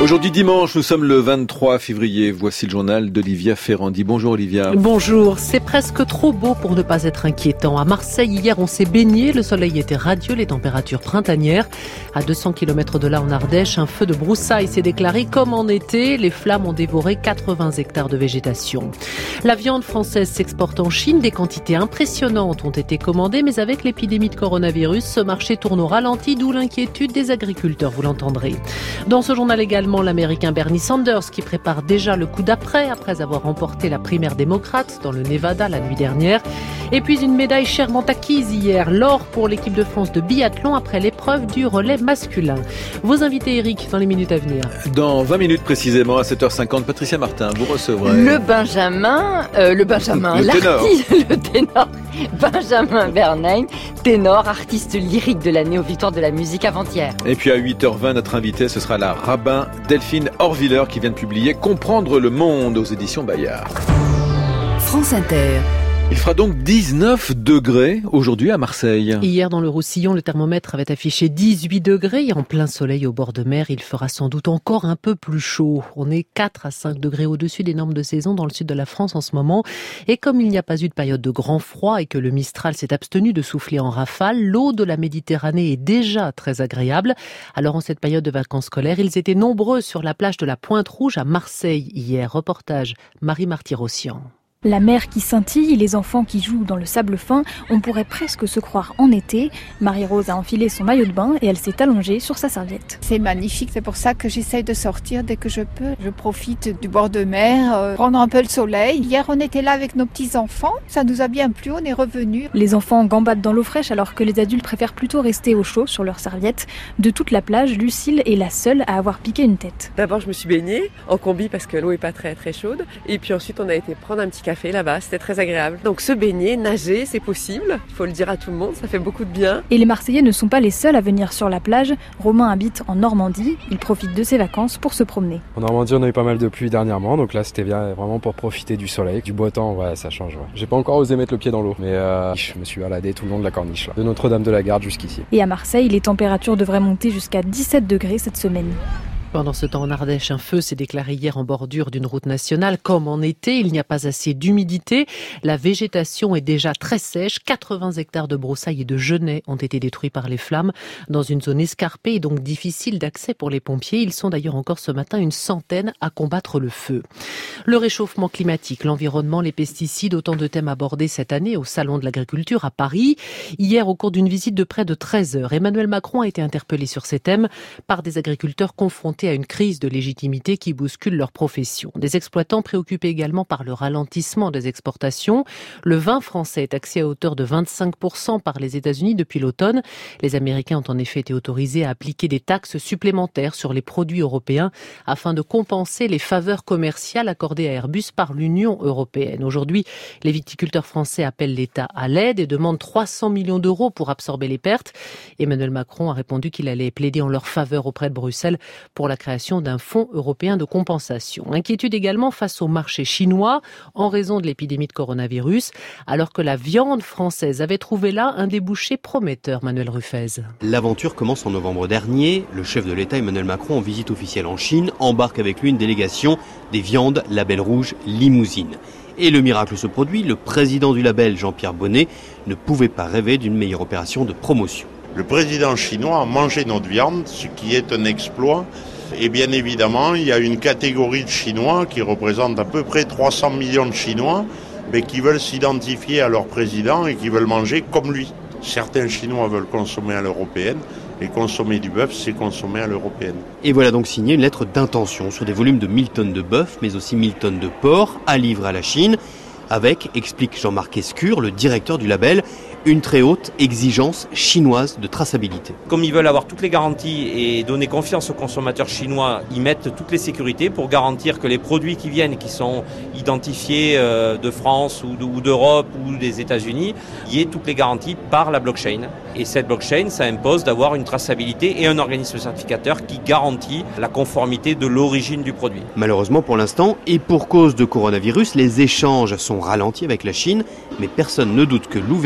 Aujourd'hui dimanche, nous sommes le 23 février. Voici le journal d'Olivia Ferrandi. Bonjour Olivia. Bonjour. C'est presque trop beau pour ne pas être inquiétant. À Marseille, hier, on s'est baigné. Le soleil était radieux, les températures printanières. À 200 km de là, en Ardèche, un feu de broussailles s'est déclaré comme en été. Les flammes ont dévoré 80 hectares de végétation. La viande française s'exporte en Chine. Des quantités impressionnantes ont été commandées, mais avec l'épidémie de coronavirus, ce marché tourne au ralenti, d'où l'inquiétude des agriculteurs, vous l'entendrez. Dans ce journal également, l'Américain Bernie Sanders qui prépare déjà le coup d'après après avoir remporté la primaire démocrate dans le Nevada la nuit dernière. Et puis une médaille chèrement acquise hier, l'or pour l'équipe de France de biathlon après l'épreuve du relais masculin. Vos invités, Eric, dans les minutes à venir. Dans 20 minutes précisément, à 7h50, Patricia Martin, vous recevrez... Le ténor Benjamin Bernheim, ténor, artiste lyrique de l'année aux Victoires de la musique avant-hier. Et puis à 8h20, notre invité, ce sera la rabbin Delphine Horviller qui vient de publier Comprendre le monde aux éditions Bayard. France Inter. Il fera donc 19 degrés aujourd'hui à Marseille. Hier, dans le Roussillon, le thermomètre avait affiché 18 degrés. Et en plein soleil au bord de mer, il fera sans doute encore un peu plus chaud. On est 4 à 5 degrés au-dessus des normes de saison dans le sud de la France en ce moment. Et comme il n'y a pas eu de période de grand froid et que le Mistral s'est abstenu de souffler en rafale, l'eau de la Méditerranée est déjà très agréable. Alors en cette période de vacances scolaires, ils étaient nombreux sur la plage de la Pointe-Rouge à Marseille hier. Reportage Marie Martyrossian. La mer qui scintille, les enfants qui jouent dans le sable fin, on pourrait presque se croire en été. Marie-Rose a enfilé son maillot de bain et elle s'est allongée sur sa serviette. C'est magnifique, c'est pour ça que j'essaye de sortir dès que je peux. Je profite du bord de mer, prendre un peu le soleil. Hier, on était là avec nos petits-enfants, ça nous a bien plu, on est revenus. Les enfants gambadent dans l'eau fraîche alors que les adultes préfèrent plutôt rester au chaud sur leur serviette. De toute la plage, Lucille est la seule à avoir piqué une tête. D'abord, je me suis baignée en combi parce que l'eau est pas très très chaude. Et puis ensuite, on a été prendre un petit café là-bas, c'était très agréable. Donc se baigner, nager, c'est possible, il faut le dire à tout le monde, ça fait beaucoup de bien. Et les Marseillais ne sont pas les seuls à venir sur la plage. Romain habite en Normandie, il profite de ses vacances pour se promener. En Normandie, on a eu pas mal de pluie dernièrement, donc là c'était bien vraiment pour profiter du soleil, du beau temps, ouais, ça change. Ouais. J'ai pas encore osé mettre le pied dans l'eau, mais je me suis baladé tout le long de la corniche, là, de Notre-Dame-de-la-Garde jusqu'ici. Et à Marseille, les températures devraient monter jusqu'à 17 degrés cette semaine. Pendant ce temps, en Ardèche, un feu s'est déclaré hier en bordure d'une route nationale. Comme en été, il n'y a pas assez d'humidité. La végétation est déjà très sèche. 80 hectares de broussailles et de genêts ont été détruits par les flammes dans une zone escarpée et donc difficile d'accès pour les pompiers. Ils sont d'ailleurs encore ce matin une centaine à combattre le feu. Le réchauffement climatique, l'environnement, les pesticides, autant de thèmes abordés cette année au Salon de l'Agriculture à Paris. Hier, au cours d'une visite de près de 13 heures, Emmanuel Macron a été interpellé sur ces thèmes par des agriculteurs confrontés à une crise de légitimité qui bouscule leur profession. Des exploitants préoccupés également par le ralentissement des exportations. Le vin français est taxé à hauteur de 25% par les États-Unis depuis l'automne. Les Américains ont en effet été autorisés à appliquer des taxes supplémentaires sur les produits européens afin de compenser les faveurs commerciales accordées à Airbus par l'Union européenne. Aujourd'hui, les viticulteurs français appellent l'État à l'aide et demandent 300 millions d'euros pour absorber les pertes. Emmanuel Macron a répondu qu'il allait plaider en leur faveur auprès de Bruxelles pour la création d'un fonds européen de compensation. Inquiétude également face au marché chinois en raison de l'épidémie de coronavirus, alors que la viande française avait trouvé là un débouché prometteur, Manuel Ruffez. L'aventure commence en novembre dernier. Le chef de l'État, Emmanuel Macron, en visite officielle en Chine, embarque avec lui une délégation des viandes Label Rouge Limousine. Et le miracle se produit, le président du label, Jean-Pierre Bonnet, ne pouvait pas rêver d'une meilleure opération de promotion. Le président chinois a mangé notre viande, ce qui est un exploit. Et bien évidemment, il y a une catégorie de Chinois qui représente à peu près 300 millions de Chinois, mais qui veulent s'identifier à leur président et qui veulent manger comme lui. Certains Chinois veulent consommer à l'européenne, et consommer du bœuf, c'est consommer à l'européenne. Et voilà donc signé une lettre d'intention sur des volumes de 1000 tonnes de bœuf, mais aussi 1000 tonnes de porc à livrer à la Chine, avec, explique Jean-Marc Escure, le directeur du label, une très haute exigence chinoise de traçabilité. Comme ils veulent avoir toutes les garanties et donner confiance aux consommateurs chinois, ils mettent toutes les sécurités pour garantir que les produits qui viennent, qui sont identifiés de France ou d'Europe ou des États-Unis, il y ait toutes les garanties par la blockchain. Et cette blockchain, ça impose d'avoir une traçabilité et un organisme certificateur qui garantit la conformité de l'origine du produit. Malheureusement pour l'instant, et pour cause de coronavirus, les échanges sont ralentis avec la Chine, mais personne ne doute que l'ouverture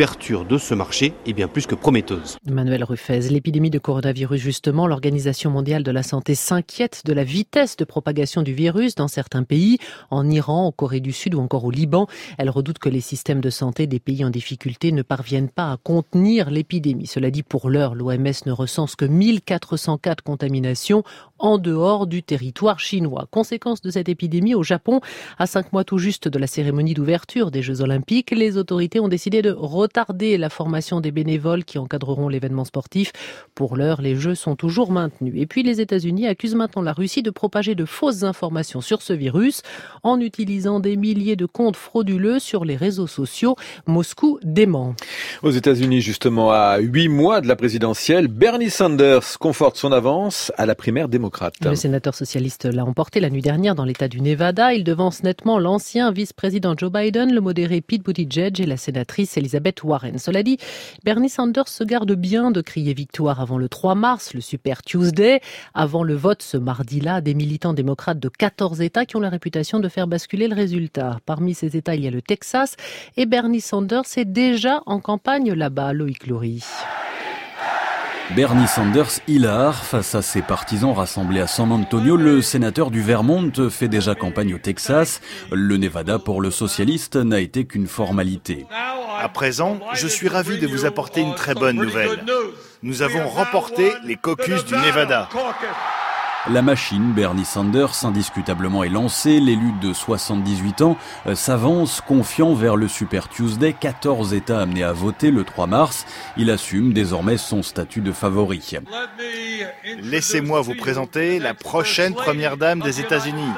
de ce marché est bien plus que prometteuse. Emmanuel Ruffez, l'épidémie de coronavirus justement, l'Organisation mondiale de la santé s'inquiète de la vitesse de propagation du virus dans certains pays, en Iran, en Corée du Sud ou encore au Liban. Elle redoute que les systèmes de santé des pays en difficulté ne parviennent pas à contenir l'épidémie. Cela dit, pour l'heure, l'OMS ne recense que 1404 contaminations en dehors du territoire chinois. Conséquence de cette épidémie au Japon, à 5 mois tout juste de la cérémonie d'ouverture des Jeux Olympiques, les autorités ont décidé de retarder la formation des bénévoles qui encadreront l'événement sportif. Pour l'heure, les Jeux sont toujours maintenus. Et puis les États-Unis accusent maintenant la Russie de propager de fausses informations sur ce virus en utilisant des milliers de comptes frauduleux sur les réseaux sociaux. Moscou dément. Aux États-Unis, justement, à 8 mois de la présidentielle, Bernie Sanders conforte son avance à la primaire démocrate. Le sénateur socialiste l'a emporté la nuit dernière dans l'État du Nevada. Il devance nettement l'ancien vice-président Joe Biden, le modéré Pete Buttigieg et la sénatrice Elizabeth Warren. Cela dit, Bernie Sanders se garde bien de crier victoire avant le 3 mars, le Super Tuesday. Avant le vote ce mardi-là, des militants démocrates de 14 États qui ont la réputation de faire basculer le résultat. Parmi ces États, il y a le Texas et Bernie Sanders est déjà en campagne là-bas. Loïc Loury. Bernie Sanders hilar face à ses partisans rassemblés à San Antonio. Le sénateur du Vermont fait déjà campagne au Texas. Le Nevada pour le socialiste n'a été qu'une formalité. À présent, je suis ravi de vous apporter une très bonne nouvelle. Nous avons remporté les caucus du Nevada. La machine Bernie Sanders indiscutablement est lancée. L'élu de 78 ans s'avance confiant vers le Super Tuesday. 14 États amenés à voter le 3 mars. Il assume désormais son statut de favori. Laissez-moi vous présenter la prochaine première dame des États-Unis.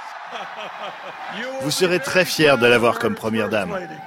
Vous serez très fiers de l'avoir comme première dame.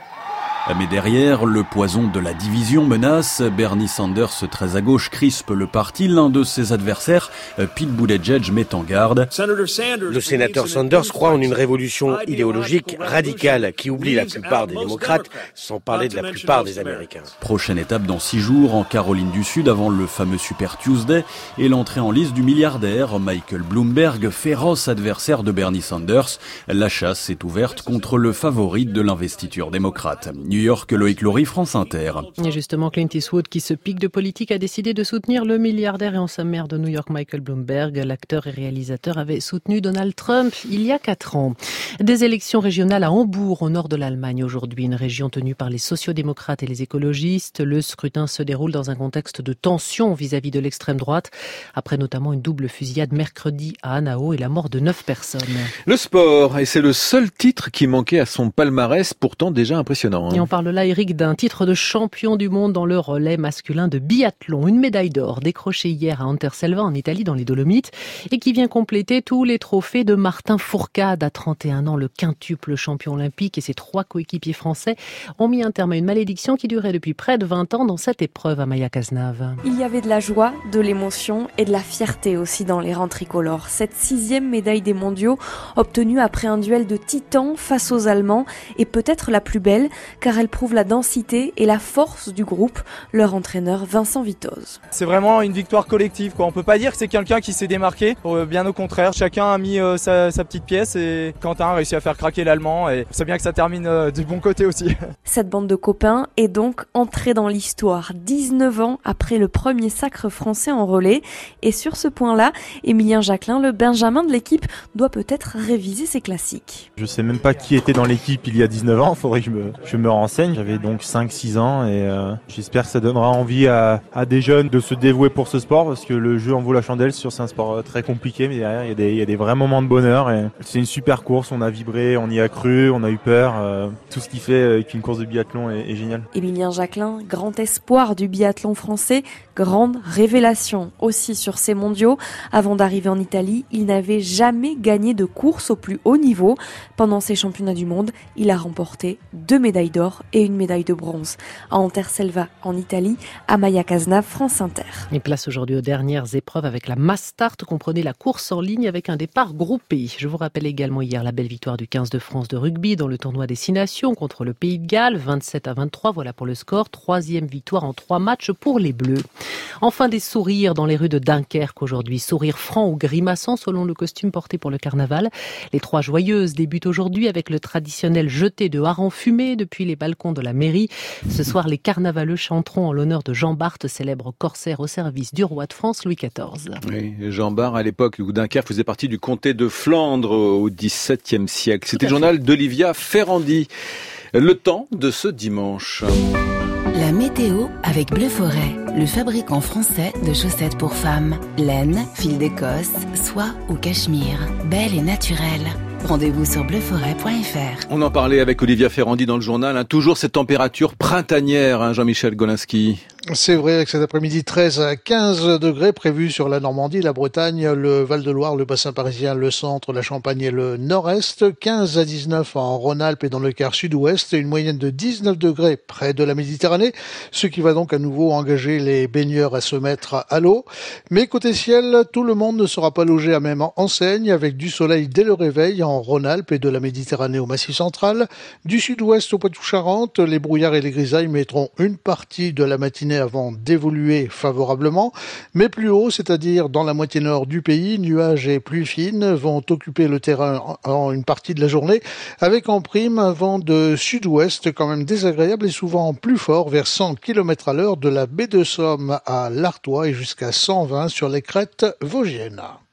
Mais derrière, le poison de la division menace. Bernie Sanders, très à gauche, crispe le parti. L'un de ses adversaires, Pete Buttigieg, met en garde. Le sénateur Sanders croit en une révolution idéologique radicale qui oublie la plupart des démocrates, sans parler de la plupart des Américains. Prochaine étape dans 6 jours en Caroline du Sud avant le fameux Super Tuesday et l'entrée en lice du milliardaire Michael Bloomberg, féroce adversaire de Bernie Sanders. La chasse est ouverte contre le favori de l'investiture démocrate. New York, Loïc Loury, France Inter. Et justement, Clint Eastwood, qui se pique de politique, a décidé de soutenir le milliardaire et ancien maire de New York, Michael Bloomberg. L'acteur et réalisateur avait soutenu Donald Trump il y a 4 ans. Des élections régionales à Hambourg, au nord de l'Allemagne aujourd'hui, une région tenue par les sociodémocrates et les écologistes. Le scrutin se déroule dans un contexte de tension vis-à-vis de l'extrême droite, après notamment une double fusillade mercredi à Hanau et la mort de 9 personnes. Le sport, et c'est le seul titre qui manquait à son palmarès, pourtant déjà impressionnant. Et on parle là, Eric, d'un titre de champion du monde dans le relais masculin de biathlon. Une médaille d'or décrochée hier à Anterselva en Italie dans les Dolomites et qui vient compléter tous les trophées de Martin Fourcade. À 31 ans, le quintuple champion olympique et ses 3 coéquipiers français ont mis un terme à une malédiction qui durait depuis près de 20 ans dans cette épreuve à Maya Cazenave. Il y avait de la joie, de l'émotion et de la fierté aussi dans les rangs tricolores. Cette 6e médaille des mondiaux obtenue après un duel de titans face aux Allemands est peut-être la plus belle car elle prouve la densité et la force du groupe, leur entraîneur Vincent Vitoz. C'est vraiment une victoire collective, quoi. On peut pas dire que c'est quelqu'un qui s'est démarqué, bien au contraire. Chacun a mis sa petite pièce et Quentin a réussi à faire craquer l'Allemand et c'est bien que ça termine du bon côté aussi. Cette bande de copains est donc entrée dans l'histoire 19 ans après le premier sacre français en relais. Et sur ce point-là, Émilien Jacquelin, le benjamin de l'équipe, doit peut-être réviser ses classiques. Je sais même pas qui était dans l'équipe il y a 19 ans, faudrait que je me renseigne. J'avais donc 5-6 ans et j'espère que ça donnera envie à des jeunes de se dévouer pour ce sport parce que le jeu en vaut la chandelle. C'est un sport très compliqué, mais derrière il y a des vrais moments de bonheur et c'est une super course. On a vibré, on y a cru, on a eu peur. Tout ce qui fait qu'une course de biathlon est génial. Émilien Jacquelin, grand espoir du biathlon français, grande révélation aussi sur ces mondiaux. Avant d'arriver en Italie, il n'avait jamais gagné de course au plus haut niveau. Pendant ces championnats du monde, il a remporté 2 médailles d'or et une médaille de bronze. À Anterselva, en Italie, à Maya Cazenave, France Inter. Et place aujourd'hui aux dernières épreuves avec la Mass Start, comprenez la course en ligne avec un départ groupé. Je vous rappelle également hier la belle victoire du 15 de France de rugby dans le tournoi des 6 nations contre le Pays de Galles, 27-23, voilà pour le score. 3e victoire en 3 matchs pour les Bleus. Enfin des sourires dans les rues de Dunkerque aujourd'hui, sourires francs ou grimaçants selon le costume porté pour le carnaval. Les 3 joyeuses débutent aujourd'hui avec le traditionnel jeté de harengs fumés depuis les les balcons de la mairie. Ce soir, les carnavaleux chanteront en l'honneur de Jean Bart, célèbre corsaire au service du roi de France Louis XIV. Oui, Jean Bart, à l'époque où Dunkerque faisait partie du comté de Flandre au XVIIe siècle. C'était le journal d'Olivia Ferrandi. Le temps de ce dimanche. La météo avec Bleu Forêt, le fabricant français de chaussettes pour femmes. Laine, fil d'Écosse, soie ou cachemire. Belle et naturelle. Rendez-vous sur bleuforêt.fr. On en parlait avec Olivia Ferrandi dans le journal. Toujours cette température printanière, Jean-Michel Golinski. C'est vrai, avec cet après-midi 13 à 15 degrés prévus sur la Normandie, la Bretagne, le Val-de-Loire, le bassin parisien, le centre, la Champagne et le nord-est. 15 à 19 en Rhône-Alpes et dans le quart sud-ouest. Une moyenne de 19 degrés près de la Méditerranée. Ce qui va donc à nouveau engager les baigneurs à se mettre à l'eau. Mais côté ciel, tout le monde ne sera pas logé à même enseigne avec du soleil dès le réveil en Rhône-Alpes et de la Méditerranée au Massif central. Du sud-ouest au Poitou-Charentes, les brouillards et les grisailles mettront une partie de la matinée avant d'évoluer favorablement, mais plus haut, c'est-à-dire dans la moitié nord du pays, nuages et pluies fines vont occuper le terrain en une partie de la journée, avec en prime un vent de sud-ouest quand même désagréable et souvent plus fort, vers 100 km/h de la baie de Somme à l'Artois et jusqu'à 120 sur les crêtes vosgiennes.